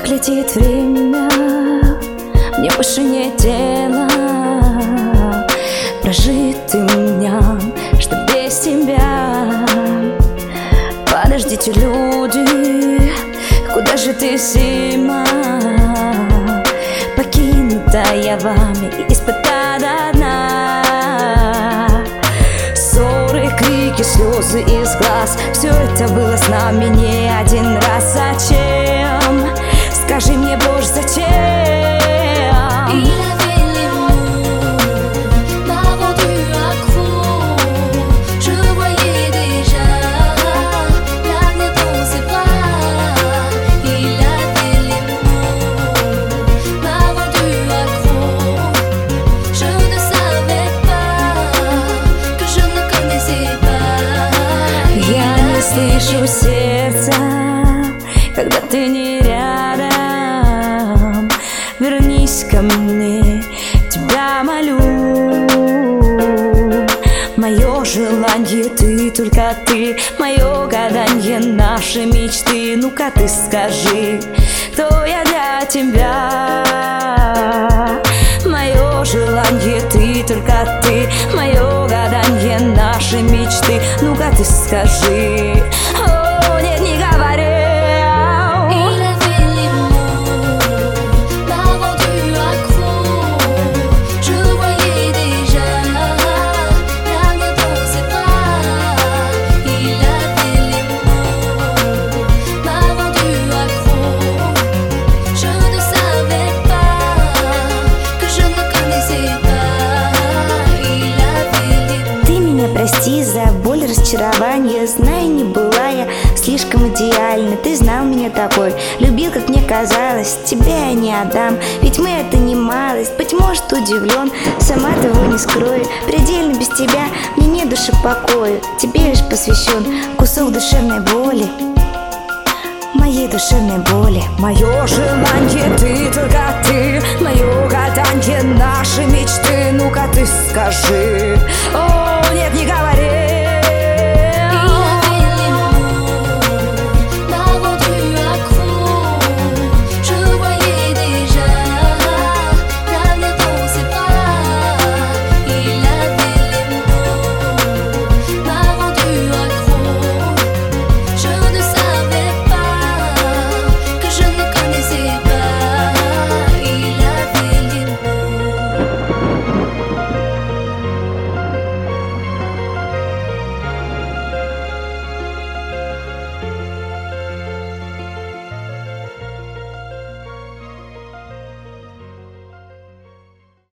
Как летит время, мне больше не дело прожитым дням, что без тебя. Подождите, люди, куда же ты, зима? Покинутая вами и из-под дна. Ссоры, крики, слезы из глаз, все это было с нами не один раз. Зачем? Скажи мне, Боже, зачем? Слышу сердце, когда ты не рядом. Вернись ко мне, тебя молю. Мое желание ты, только ты, мое гаданье, наши мечты. Ну-ка ты скажи, кто я для тебя? Мое желание ты, только ты, мое гаданье, наши мечты. Ну-ка ты скажи. О, нет, не говори. Прости за боль, разочарование. Знаю, не была я слишком идеальна. Ты знал меня такой, любил, как мне казалось. Тебя я не отдам, ведь мы это не малость. Быть может, удивлен, сама того не скрою. Предельно без тебя мне нет души покоя. Тебе лишь посвящен кусок душевной боли, моей душевной боли. Мое желание ты,